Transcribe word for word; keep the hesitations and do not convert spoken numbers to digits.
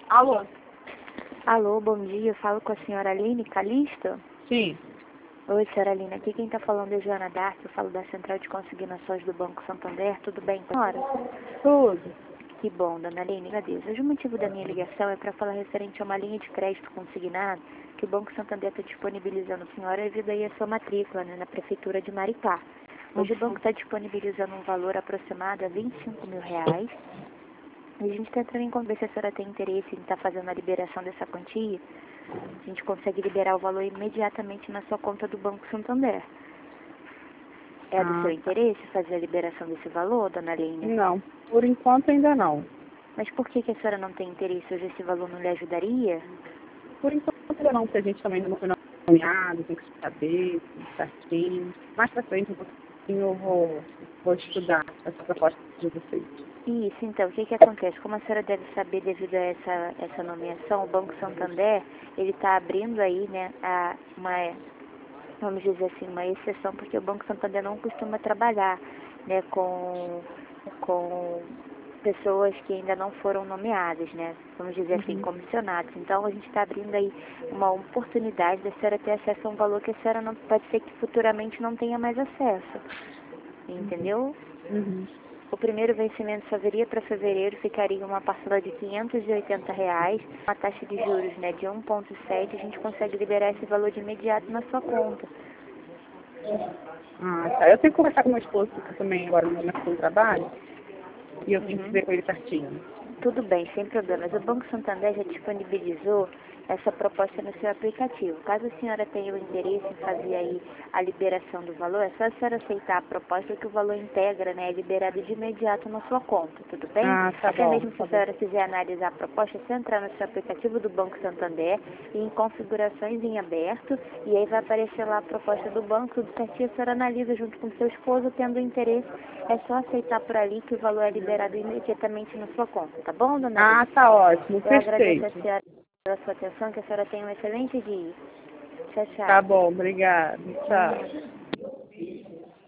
Alô? Alô, bom dia. Eu falo com a senhora Aline Calixto? Sim. Oi, senhora Aline. Aqui quem está falando é Joana Darcy. Eu falo da Central de Consignações do Banco Santander. Tudo bem com a senhora? Tudo. Que bom, dona Aline. Agradeço. Hoje o motivo da minha ligação é para falar referente a uma linha de crédito consignado que o Banco Santander está disponibilizando a senhora devido aí a sua matrícula, né, na Prefeitura de Maricá. Hoje o banco está disponibilizando um valor aproximado a vinte e cinco mil reais. E a gente está entrando em conversa se a senhora tem interesse em estar fazendo a liberação dessa quantia. A gente consegue liberar o valor imediatamente na sua conta do Banco Santander. É do Ah, seu interesse fazer a liberação desse valor, dona Aline? não. Por enquanto ainda não. Mas por que, que a senhora não tem interesse? Hoje esse valor não lhe ajudaria? Por enquanto ainda não, porque a gente também ainda não foi nomeado, tem que saber, tudo certinho. Mais pra frente um pouquinho eu vou, vou estudar essa proposta de vocês. Isso, então, o que que acontece? Como a senhora deve saber, devido a essa, essa nomeação, o Banco Santander, ele está abrindo aí, né, a, uma, vamos dizer assim, uma exceção, porque o Banco Santander não costuma trabalhar, né, com, com pessoas que ainda não foram nomeadas, né, vamos dizer assim, Uhum. comissionados. Então, a gente está abrindo aí uma oportunidade da senhora ter acesso a um valor que a senhora não, pode ser que futuramente não tenha mais acesso, entendeu? Uhum. O primeiro vencimento só viria para fevereiro, ficaria uma parcela de quinhentos e oitenta reais, uma taxa de juros, né, de um vírgula sete, a gente consegue liberar esse valor de imediato na sua conta. Ah, tá. Eu tenho que conversar com meu esposo que também agora no começo do trabalho e eu tenho que Uhum. ver com ele certinho. Tudo bem, sem problemas. O Banco Santander já disponibilizou essa proposta no seu aplicativo. Caso a senhora tenha o interesse em fazer aí a liberação do valor, é só a senhora aceitar a proposta que o valor integra, né, é liberado de imediato na sua conta, tudo bem? Ah, tá Até bom, mesmo se tá a bom. senhora quiser analisar a proposta, é só entrar no seu aplicativo do Banco Santander e em configurações em aberto, e aí vai aparecer lá a proposta do banco, tudo certinho, a senhora analisa junto com seu esposo, tendo interesse, é só aceitar por ali que o valor é liberado imediatamente na sua conta, tá bom, dona Lívia? Ah, tá ótimo, Eu agradeço a perfeito. senhora pela sua atenção, que a senhora tenha um excelente dia. Tchau, Tá tchau. bom, obrigada. Tchau. Hum.